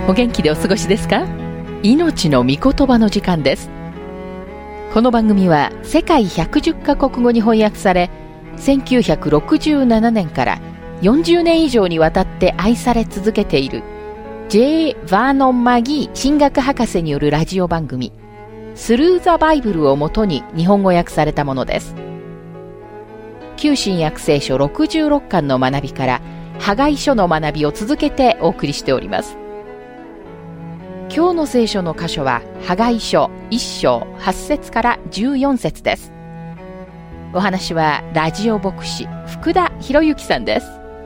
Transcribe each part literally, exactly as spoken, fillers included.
お元気でお過ごしですか？命の御言葉の時間です。この番組は世界ひゃくじゅっカ国語に翻訳され、せんきゅうひゃくろくじゅうななねんからよんじゅうねん以上にわたって愛され続けている J. バーノン・マギー神学博士によるラジオ番組スルー・ザ・バイブルをもとに日本語訳されたものです。旧新約聖書ろくじゅうろっかんの学びからハガイ書の学びを続けてお送りしております。今日の聖書の箇所はハガイ書いっ章はち節からじゅうよん節です。お話はラジオ牧師福田博之さんです。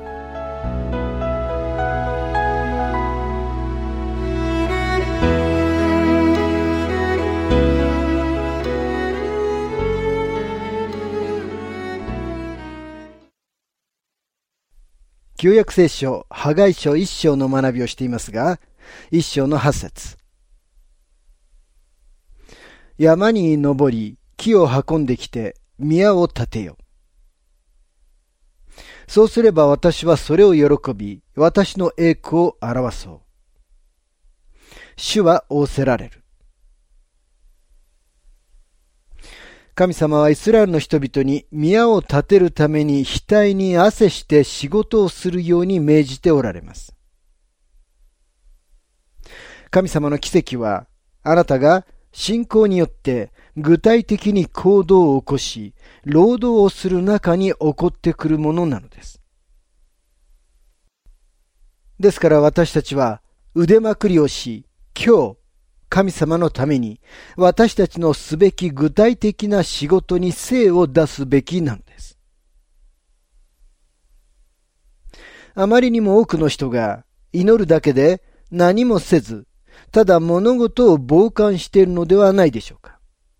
旧約聖書ハガイ書いっ章の学びをしていますが、いっ章のはち節。山に登り木を運んできて宮を建てよ。そうすれば私はそれを喜び、私の栄光を表そう。主は仰せられる。神様はイスラエルの人々に宮を建てるために額に汗して仕事をするように命じておられます。神様の奇跡は、あなたが信仰によって具体的に行動を起こし、労働をする中に起こってくるものなのです。ですから私たちは腕まくりをし、今日、神様のために私たちのすべき具体的な仕事に精を出すべきなのです。あまりにも多くの人が祈るだけで何もせず、ただ物事を傍観しているのではないでしょうか。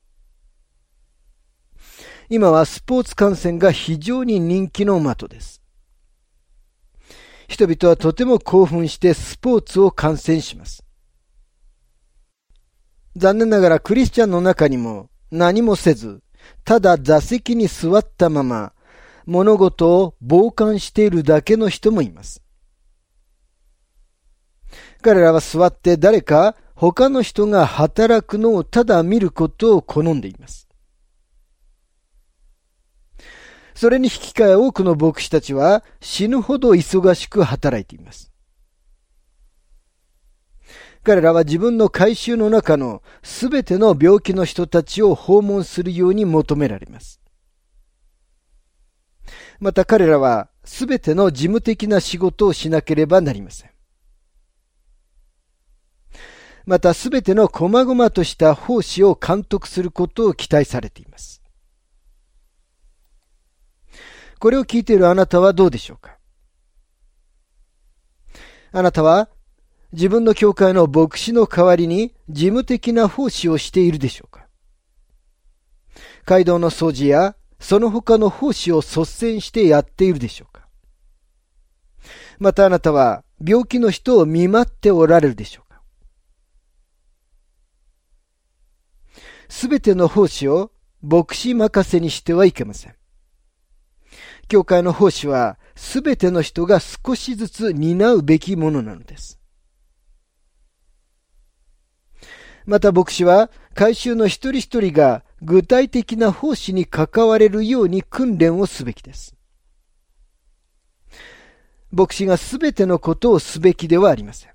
今はスポーツ観戦が非常に人気の的です。人々はとても興奮してスポーツを観戦します。残念ながらクリスチャンの中にも何もせず、ただ座席に座ったまま物事を傍観しているだけの人もいます。彼らは座って誰か他の人が働くのをただ見ることを好んでいます。それに引き換え多くの牧師たちは死ぬほど忙しく働いています。彼らは自分の改宗の中のすべての病気の人たちを訪問するように求められます。また彼らはすべての事務的な仕事をしなければなりません。またすべての細々とした奉仕を監督することを期待されています。これを聞いているあなたはどうでしょうか？あなたは自分の教会の牧師の代わりに事務的な奉仕をしているでしょうか？街道の掃除やその他の奉仕を率先してやっているでしょうか？またあなたは病気の人を見舞っておられるでしょうか？すべての奉仕を牧師任せにしてはいけません。教会の奉仕はすべての人が少しずつ担うべきものなのです。また牧師は改宗の一人一人が具体的な奉仕に関われるように訓練をすべきです。牧師がすべてのことをすべきではありません。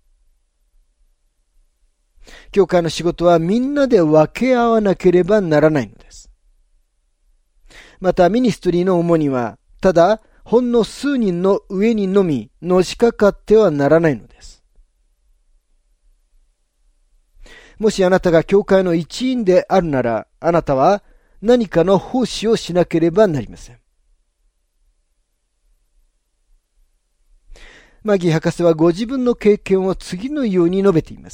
教会の仕事はみんなで分け合わなければならないのです。またミニストリーの主にはただほんの数人の上にのみのしかかってはならないのです。もしあなたが教会の一員であるなら、あなたは何かの奉仕をしなければなりません。マギー博士はご自分の経験を次のように述べています。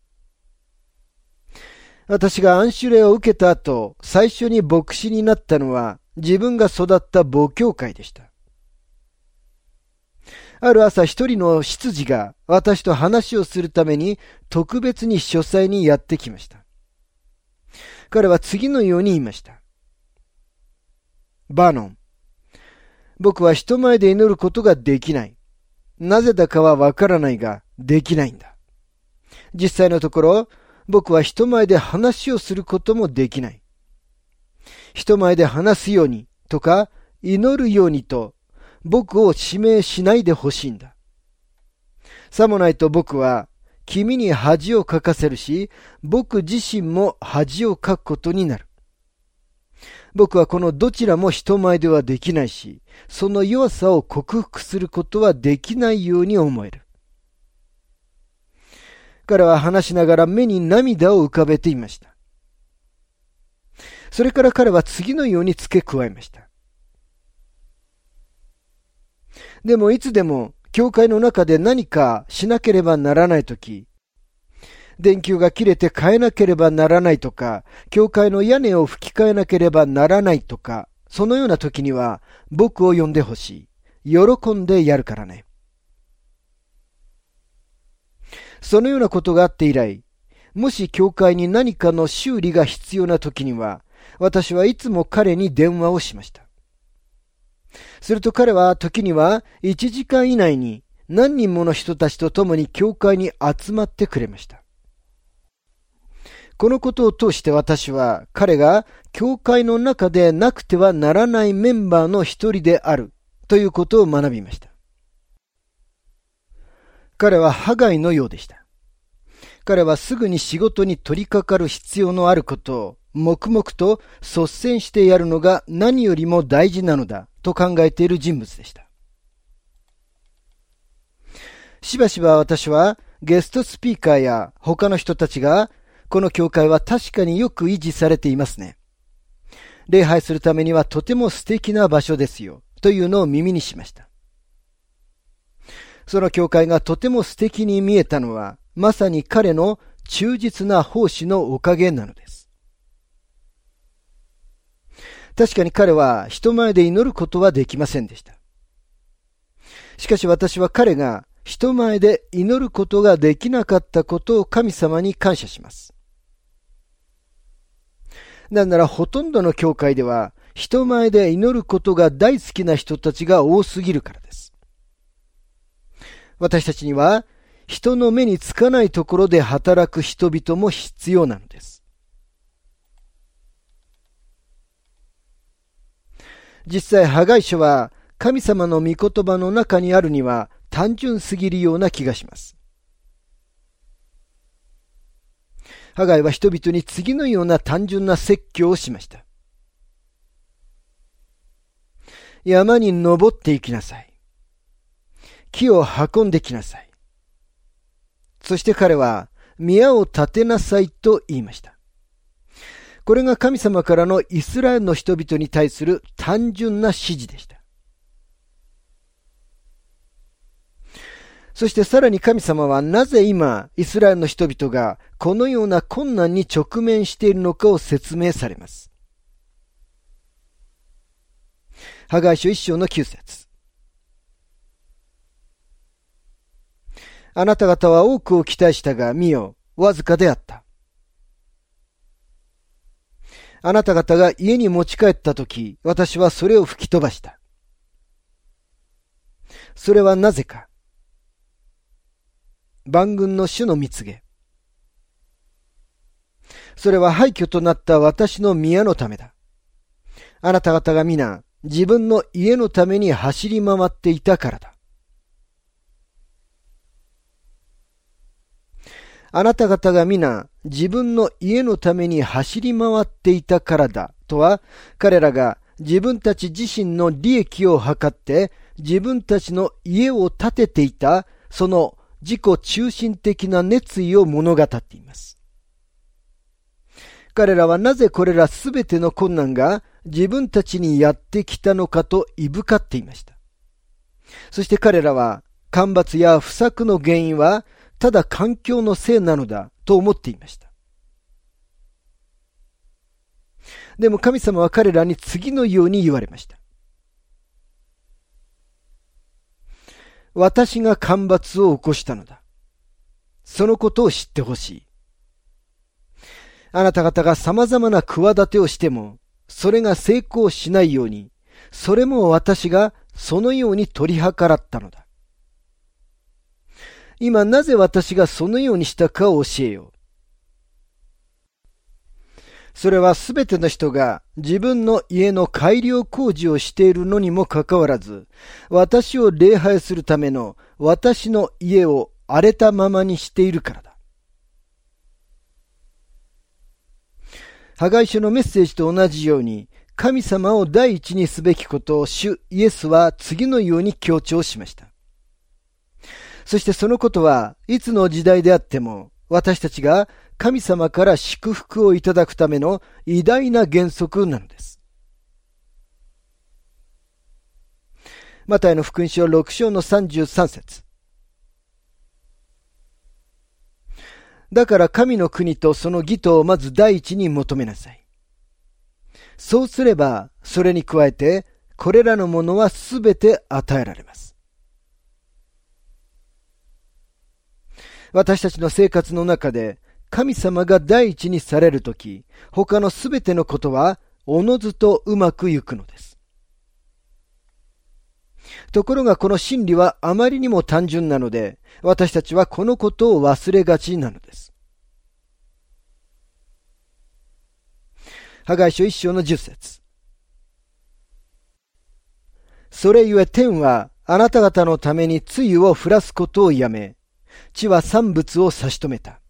私が安守礼を受けた後、最初に牧師になったのは自分が育った母教会でした。ある朝一人の執事が私と話をするために特別に書斎にやってきました。彼は次のように言いました。バーノン、僕は人前で祈ることができない。なぜだかはわからないが、できないんだ。 実際のところ、僕は人前で話をすることもできない。人前で話すようにとか祈るようにと僕を指名しないでほしいんだ。さもないと僕は君に恥をかかせるし、僕自身も恥をかくことになる。僕はこのどちらも人前ではできないし、その弱さを克服することはできないように思える。彼は話しながら目に涙を浮かべていました。それから彼は次のように付け加えました。でもいつでも教会の中で何かしなければならないとき、電球が切れて変えなければならないとか、教会の屋根を吹き替えなければならないとか、そのような時には僕を呼んでほしい。喜んでやるからね。そのようなことがあって以来、もし教会に何かの修理が必要な時には、私はいつも彼に電話をしました。すると彼は時にはいちじかん以内に何人もの人たちと共に教会に集まってくれました。このことを通して私は彼が教会の中でなくてはならないメンバーの一人であるということを学びました。彼はハガイのようでした。彼はすぐに仕事に取り掛かる必要のあることを黙々と率先してやるのが何よりも大事なのだと考えている人物でした。しばしば私はゲストスピーカーや他の人たちがこの教会は確かによく維持されていますね。礼拝するためにはとても素敵な場所ですよというのを耳にしました。その教会がとても素敵に見えたのはまさに彼の忠実な奉仕のおかげなのです。確かに彼は人前で祈ることはできませんでした。しかし私は彼が人前で祈ることができなかったことを神様に感謝します。なんならほとんどの教会では人前で祈ることが大好きな人たちが多すぎるからです。私たちには人の目につかないところで働く人々も必要なのです。実際ハガイ書は神様の御言葉の中にあるには単純すぎるような気がします。ハガイは人々に次のような単純な説教をしました。山に登って行きなさい。木を運んできなさい。そして彼は宮を建てなさいと言いました。これが神様からのイスラエルの人々に対する単純な指示でした。そしてさらに神様はなぜ今イスラエルの人々がこのような困難に直面しているのかを説明されます。ハガイ書一章の九節。あなた方は多くを期待したが見よ、わずかであった。あなた方が家に持ち帰ったとき、私はそれを吹き飛ばした。それはなぜか。万軍の主の蜜げ。それは廃墟となった私の宮のためだ。あなた方が皆自分の家のために走り回っていたからだ。あなた方が皆自分の家のために走り回っていたからだとは、彼らが自分たち自身の利益を図って自分たちの家を建てていた、その自己中心的な熱意を物語っています。彼らはなぜこれらすべての困難が自分たちにやってきたのかといぶかっていました。そして彼らは干ばつや不作の原因はただ環境のせいなのだと思っていました。でも神様は彼らに次のように言われました。私が干ばつを起こしたのだ。そのことを知ってほしい。あなた方が様々な企てをしても、それが成功しないように、それも私がそのように取り計らったのだ。 今なぜ私がそのようにしたかを教えよう。それはすべての人が自分の家の改良工事をしているのにもかかわらず、私を礼拝するための私の家を荒れたままにしているからだ。ハガイ書のメッセージと同じように、神様を第一にすべきことを主イエスは次のように強調しました。そしてそのことはいつの時代であっても、私たちが神様から祝福をいただくための偉大な原則なのです。マタイの福音書ろく章のさんじゅうさん節。だから神の国とその義とをまず第一に求めなさい。そうすれば、それに加えて、これらのものはすべて与えられます。私たちの生活の中で、神様が第一にされるとき、他のすべてのことは、おのずとうまくいくのです。ところがこの真理はあまりにも単純なので、私たちはこのことを忘れがちなのです。ハガイ書一章の十節。それゆえ天はあなた方のために露を降らすことをやめ、地は産物を差し止めた。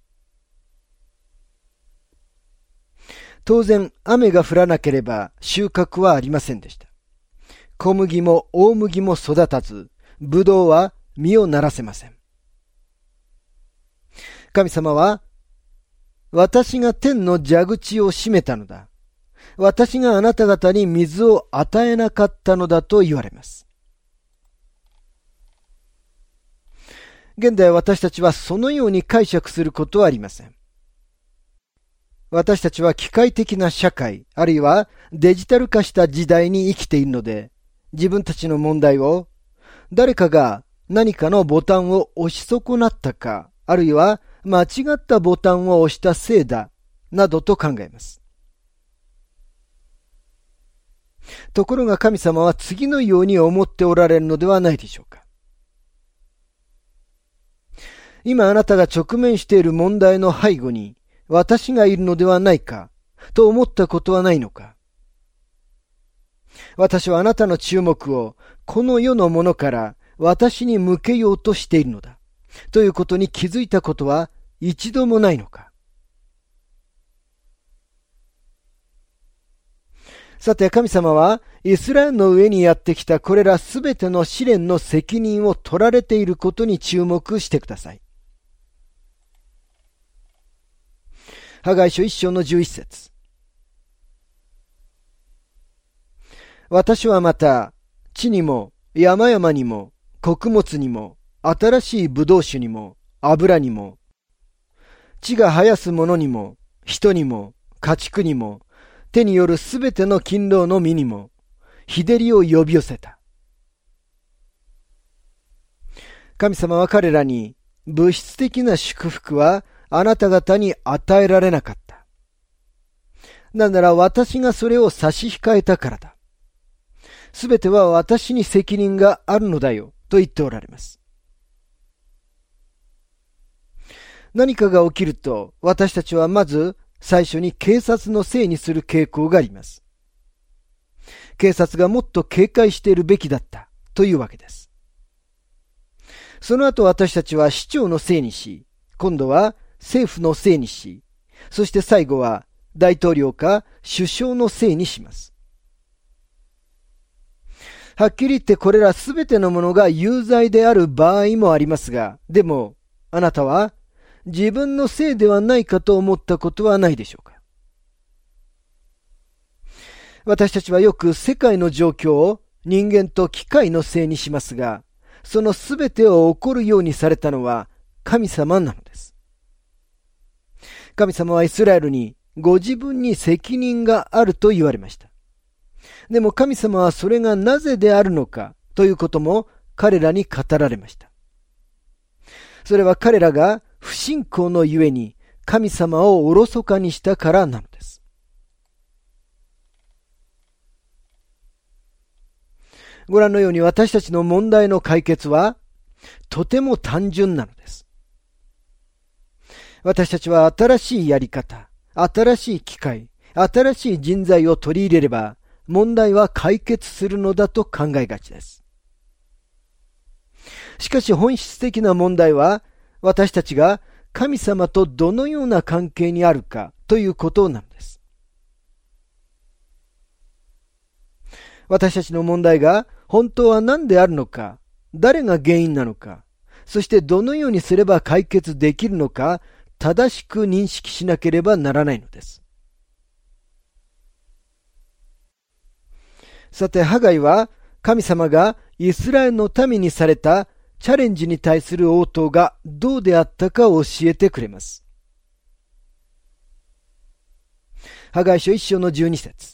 当然雨が降らなければ収穫はありませんでした。小麦も大麦も育たず、ブドウは実をならせません。神様は、私が天の蛇口を閉めたのだ。私があなた方に水を与えなかったのだと言われます。現代私たちはそのように解釈することはありません。私たちは機械的な社会、あるいはデジタル化した時代に生きているので、自分たちの問題を、誰かが何かのボタンを押し損なったか、あるいは間違ったボタンを押したせいだ、などと考えます。ところが神様は次のように思っておられるのではないでしょうか。今あなたが直面している問題の背後に私がいるのではないかと思ったことはないのか。私はあなたの注目をこの世のものから私に向けようとしているのだということに気づいたことは一度もないのか。さて神様はイスラエルの上にやってきたこれらすべての試練の責任を取られていることに注目してください。ハガイ書一章の十一節。私はまた地にも山々にも穀物にも新しいブドウ酒にも油にも地が生やすものにも人にも家畜にも手によるすべての勤労の身にも日照りを呼び寄せた。神様は彼らに物質的な祝福はあなた方に与えられなかった。なんなら私がそれを差し控えたからだ。すべては私に責任があるのだよと言っておられます。何かが起きると私たちはまず最初に警察のせいにする傾向があります。警察がもっと警戒しているべきだったというわけです。その後私たちは市長のせいにし、今度は政府のせいにし、そして最後は大統領か首相のせいにします。はっきり言ってこれらすべてのものが有罪である場合もありますが、でもあなたは自分のせいではないかと思ったことはないでしょうか。私たちはよく世界の状況を人間と機械のせいにしますが、そのすべてを起こるようにされたのは神様なのです。神様はイスラエルにご自分に責任があると言われました。でも神様はそれがなぜであるのかということも彼らに語られました。それは彼らが不信仰のゆえに神様をおろそかにしたからなのです。ご覧のように私たちの問題の解決はとても単純なのです。私たちは新しいやり方、新しい機会、新しい人材を取り入れれば、問題は解決するのだと考えがちです。しかし本質的な問題は、私たちが神様とどのような関係にあるかということなのです。私たちの問題が本当は何であるのか、誰が原因なのか、そしてどのようにすれば解決できるのか、正しく認識しなければならないのです。さて、ハガイは神様がイスラエルの民にされたチャレンジに対する応答がどうであったかを教えてくれます。ハガイ書一章のじゅうに節。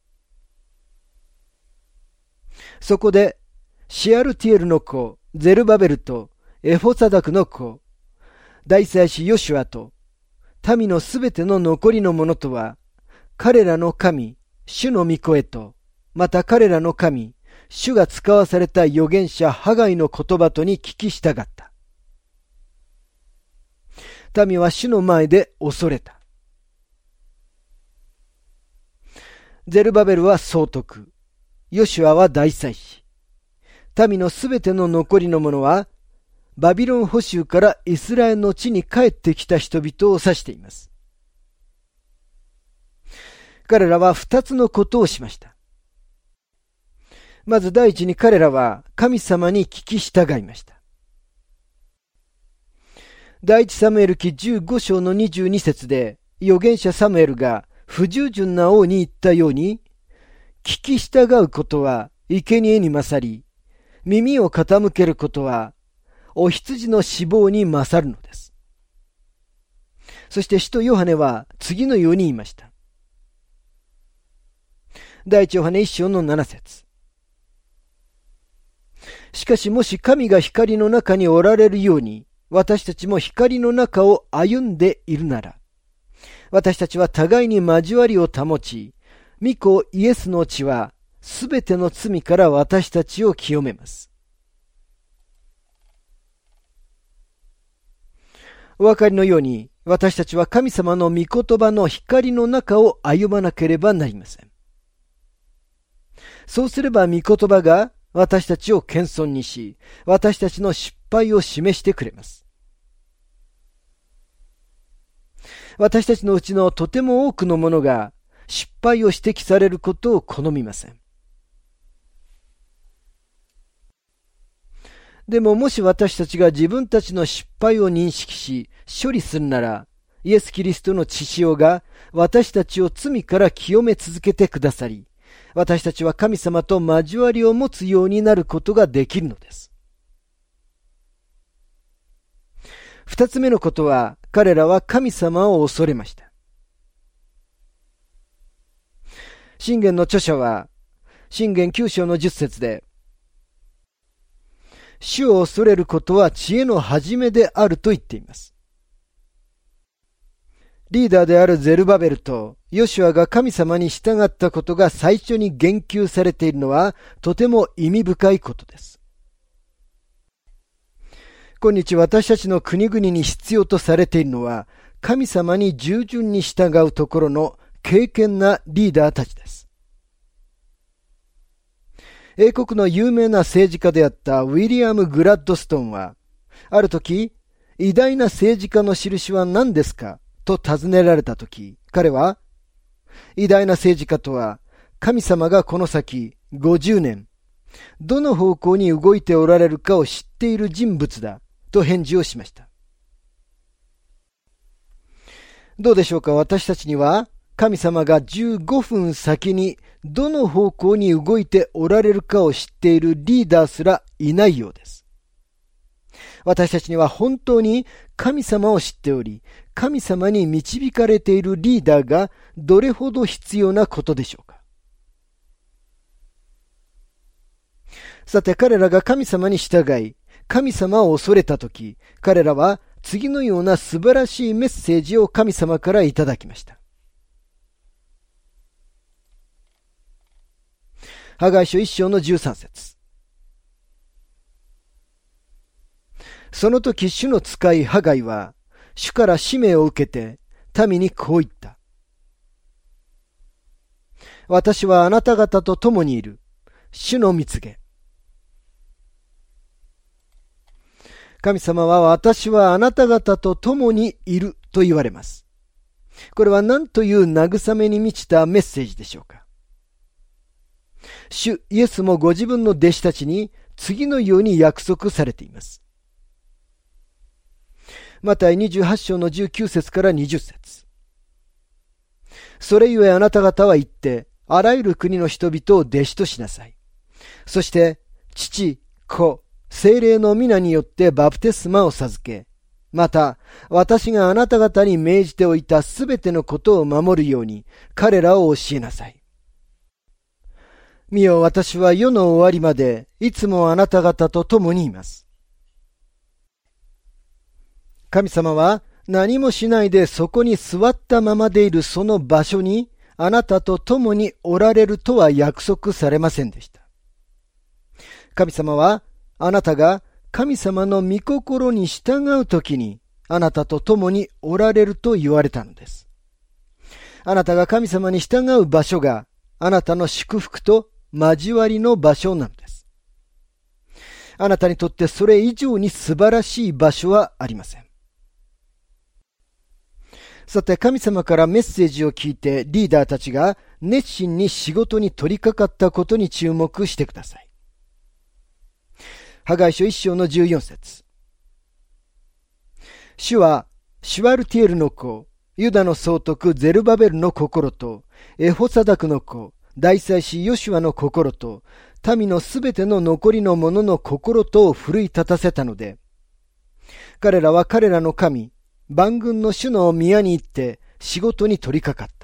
そこでシアルティエルの子ゼルバベルとエフォサダクの子大祭司ヨシュアと民のすべての残りの者とは、彼らの神主の御声と、また彼らの神主が使わされた預言者ハガイの言葉とに聞き従った。民は主の前で恐れた。ゼルバベルは総督、ヨシュアは大祭司、民のすべての残りの者はバビロン捕囚からイスラエルの地に帰ってきた人々を指しています。彼らは二つのことをしました。まず第一に彼らは神様に聞き従いました。第一サムエル記じゅうご章のにじゅうに節で預言者サムエルが不従順な王に言ったように、聞き従うことは生贄に勝り、耳を傾けることはお羊の死亡に勝るのです。そして使徒ヨハネは次のように言いました。第一ヨハネ一章のなな節。しかしもし神が光の中におられるように、私たちも光の中を歩んでいるなら、私たちは互いに交わりを保ち、御子イエスの血はすべての罪から私たちを清めます。お分かりのように、私たちは神様の御言葉の光の中を歩まなければなりません。そうすれば御言葉が私たちを謙遜にし、私たちの失敗を示してくれます。私たちのうちのとても多くの者が失敗を指摘されることを好みません。でももし私たちが自分たちの失敗を認識し、処理するなら、イエス・キリストの血潮が私たちを罪から清め続けてくださり、私たちは神様と交わりを持つようになることができるのです。二つ目のことは、彼らは神様を恐れました。箴言の著者は、箴言きゅう章のじゅっ節で、主を恐れることは知恵の始めであると言っています。リーダーであるゼルバベルとヨシュアが神様に従ったことが最初に言及されているのはとても意味深いことです。今日私たちの国々に必要とされているのは神様に従順に従うところの敬虔なリーダーたちです。英国の有名な政治家であったウィリアム・グラッドストンは、ある時、偉大な政治家の印は何ですかと尋ねられた時、彼は、偉大な政治家とは、神様がこの先ごじゅうねん、どの方向に動いておられるかを知っている人物だ、と返事をしました。どうでしょうか、私たちには、神様がじゅうごふん先にどの方向に動いておられるかを知っているリーダーすらいないようです。私たちには本当に神様を知っており、神様に導かれているリーダーがどれほど必要なことでしょうか。さて彼らが神様に従い、神様を恐れたとき、彼らは次のような素晴らしいメッセージを神様からいただきました。ハガイ書一章のじゅうさん節。 その時主の使いハガイは、主から使命を受けて、民にこう言った。私はあなた方と共にいる。主の蜜げ。神様は私はあなた方と共にいると言われます。これは何という慰めに満ちたメッセージでしょうか。主イエスもご自分の弟子たちに次のように約束されています。マタイにじゅうはち章のじゅうきゅう節からにじゅう節。それゆえあなた方は言って、あらゆる国の人々を弟子としなさい。そして、父、子、聖霊の皆によってバプテスマを授け、また、私があなた方に命じておいたすべてのことを守るように、彼らを教えなさい。見よ、私は世の終わりまで、いつもあなた方と共にいます。神様は、何もしないでそこに座ったままでいるその場所に、あなたと共におられるとは約束されませんでした。神様は、あなたが神様の御心に従うときに、あなたと共におられると言われたのです。あなたが神様に従う場所が、あなたの祝福と交わりの場所なのです。あなたにとってそれ以上に素晴らしい場所はありません。さて、神様からメッセージを聞いてリーダーたちが熱心に仕事に取り掛かったことに注目してください。ハガイ書一章のじゅうよん節。主はシュワルティエルの子、ユダの総督ゼルバベルの心と、エホサダクの子、大祭司ヨシュアの心と、民のすべての残りの者の心とを奮い立たせたので、彼らは彼らの神、万軍の主の宮に行って仕事に取り掛かった。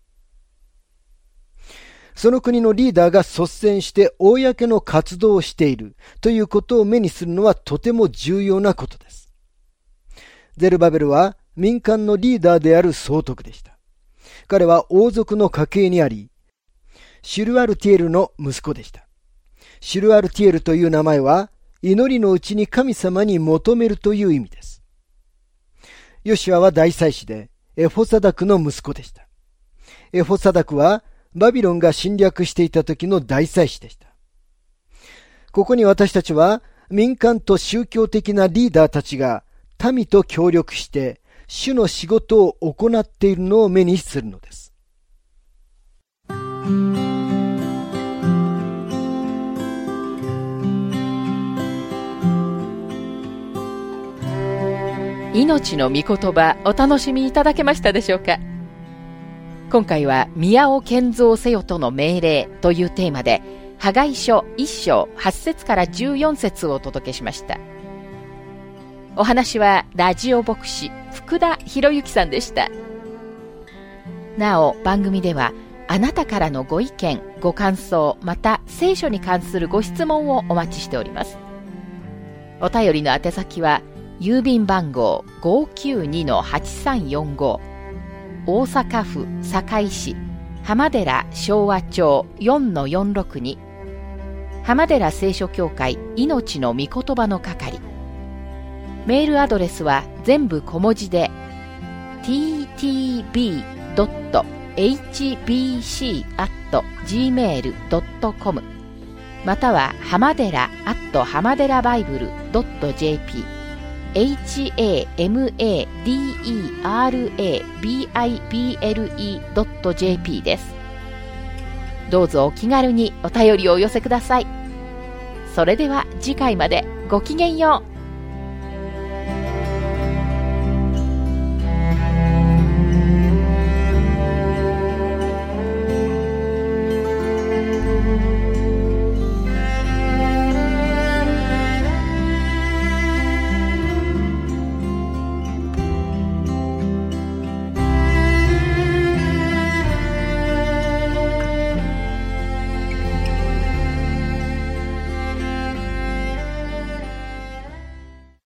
その国のリーダーが率先して公の活動をしているということを目にするのはとても重要なことです。ゼルバベルは民間のリーダーである総督でした。彼は王族の家系にあり、シュルアルティエルの息子でした。シュルアルティエルという名前は、祈りのうちに神様に求めるという意味です。ヨシュアは大祭司で、エフォサダクの息子でした。エフォサダクは、バビロンが侵略していた時の大祭司でした。ここに私たちは、民間と宗教的なリーダーたちが、民と協力して、主の仕事を行っているのを目にするのです。 命の御言葉、お楽しみいただけましたでしょうか。今回は宮を建造せよとの命令というテーマで、ハガイ書一章はち節からじゅうよん節をお届けしました。お話はラジオ牧師福田博之さんでした。なお番組ではあなたからのご意見ご感想、また聖書に関するご質問をお待ちしております。お便りの宛先は郵便番号 ごーきゅうにのはちさんよんご、大阪府堺市浜寺昭和町 よんのよんろくに、浜寺聖書協会命の御言葉の係。メールアドレスは全部小文字で ティーティービードットエイチビーシーアットジーメールドットコム または浜寺アット浜寺バイブルドットジェーピーエイチエーエムエーディーイーアールエービーアイビーエルイードットジェーピー です。どうぞお気軽にお便りをお寄せください。それでは次回までごきげんよう。